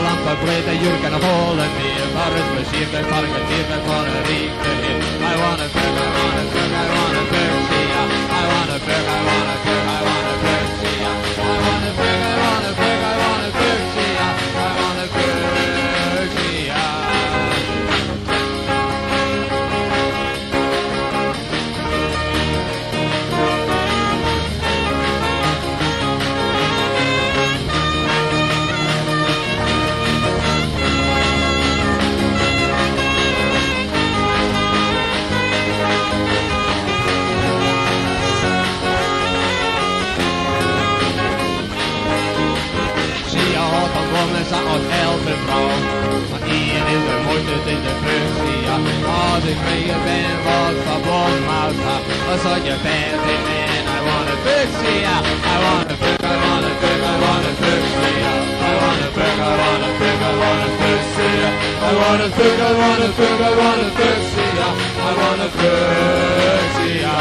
lamp breed en jurk en holen meer. Maar het plezier bij parketeer bij van een rieke heer. I wanna fuck, I wanna fuck, I wanna fuck, see ya. I wanna fuck, I wanna fuck, I wanna fuck, see ya. I wanna fuck, I wanna fuck, I wanna fuck, see ya. I wanna fuck, see ya. Vanessa als elke vrouw. Maar hier is de mooiste, het is de functie, ja. Als ik mee ben, wat sabon maar gaat. Dan zat je bent in en I wanna fuck, see ya. I wanna fuck, I wanna fuck, I wanna fuck, see ya. I wanna fuck, I wanna fuck, I wanna fuck, see ya. I wanna fuck, I wanna fuck, I wanna fuck, see ya. I wanna fuck, see ya.